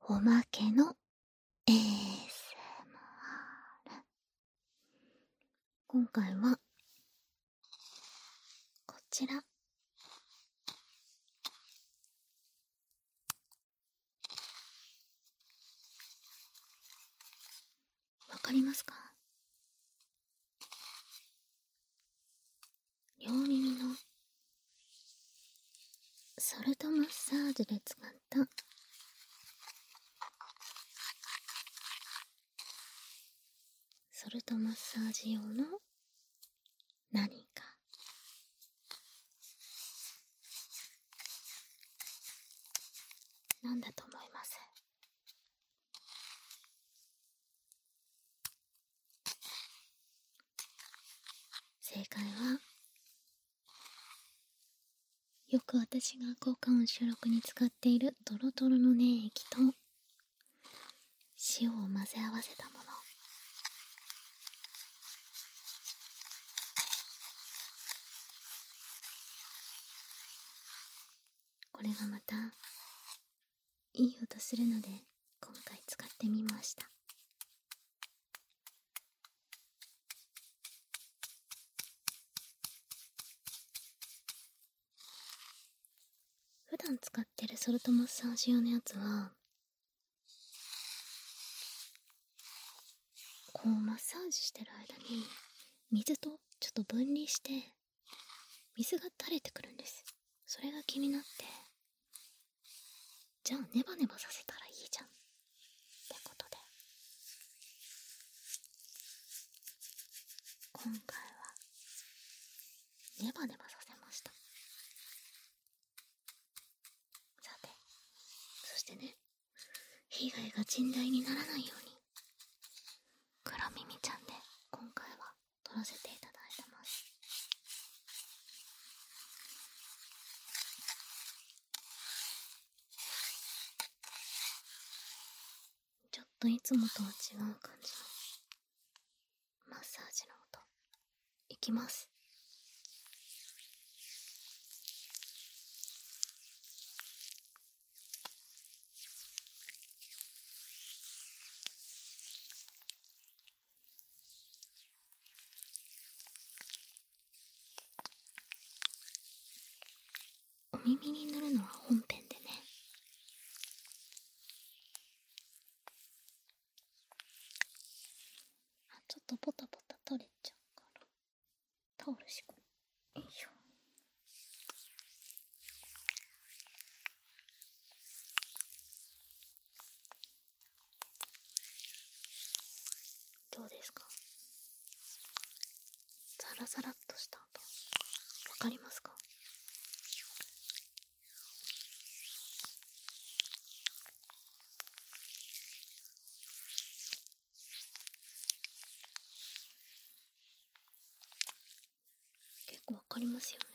おまけの ASMR。 今回はこちら、わかりますか？両耳のソルトマッサージで使ったソルトマッサージ用の何か。なんだと思います？正解は、よく私が効果音収録に使っているトロトロの粘液と塩を混ぜ合わせたもの。これがまたいい音するので今回使ってみました。普段使ってるソルトマッサージ用のやつは、こうマッサージしてる間に水とちょっと分離して水が垂れてくるんです。それが気になって、じゃあネバネバさせたらいいじゃんってことで、今回はネバネバさせました。さて、そしてね、被害が甚大にならないように黒耳ちゃんで今回は撮らせていただいてます。ちょっといつもとは違う感じのマッサージの音いきます。お耳に塗るのは本編でね。ちょっとポタポタ取れちゃうからタオル敷こう。よいしょ。どうですか？ザラザラっとした音わかりますか？結構わかりますよね。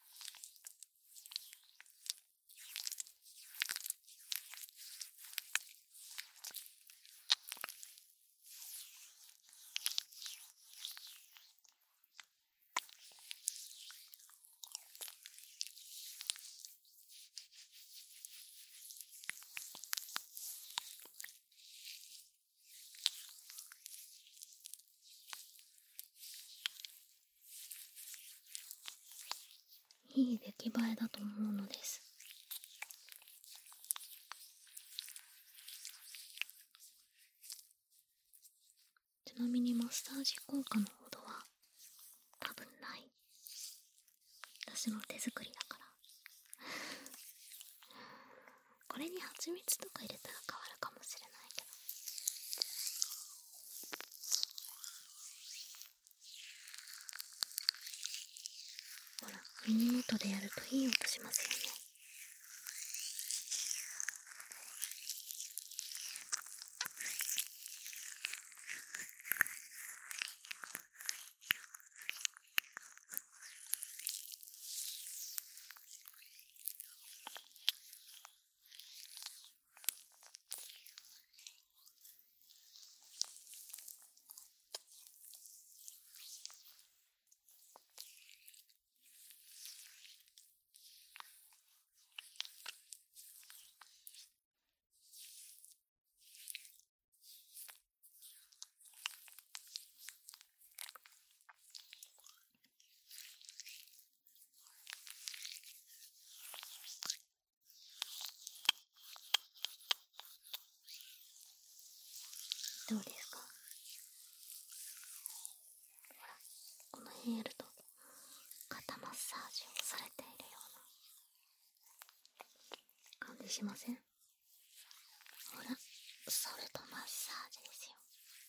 いい出来栄えだと思うのです。ちなみにマッサージ効果のほどは多分ない。私の手作りだから。これに蜂蜜とか入れたら変わるかもしれないけど。ほら、耳元でやるといい音しますよね。 どうですか？ほら、この辺やると肩マッサージをされているような感じしません？ほら、それとマッサージですよ。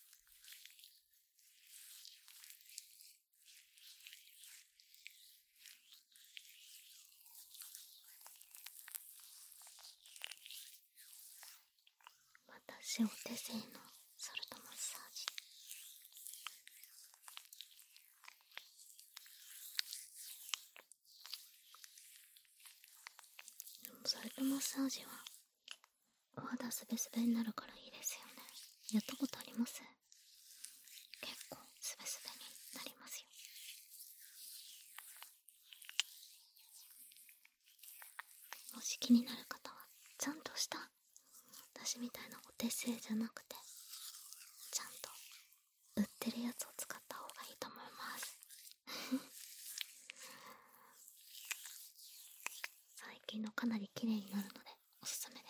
私お手製のソルトマッサージ。でもソルトマッサージはお肌スベスベになるからいいですよね。やったことあります？結構スベスベになりますよ。もし気になる方はちゃんとした私みたいなお手製じゃなくてちゃんと売ってるやつを使った方がいいと思います。最近のかなり綺麗になるのでおすすめです。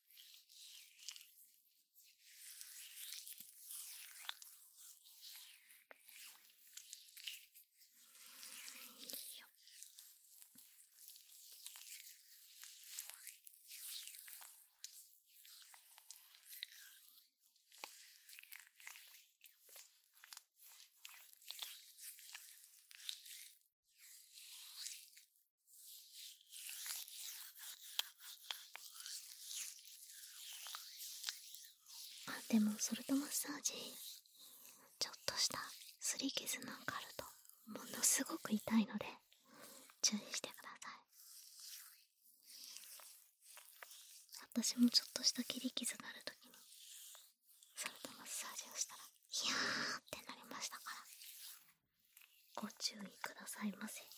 でもソルトマッサージちょっとした擦り傷なんかあるとものすごく痛いので注意してください。私もちょっとした切り傷があるときにソルトマッサージをしたらヒヤーってなりましたから、ご注意くださいませ。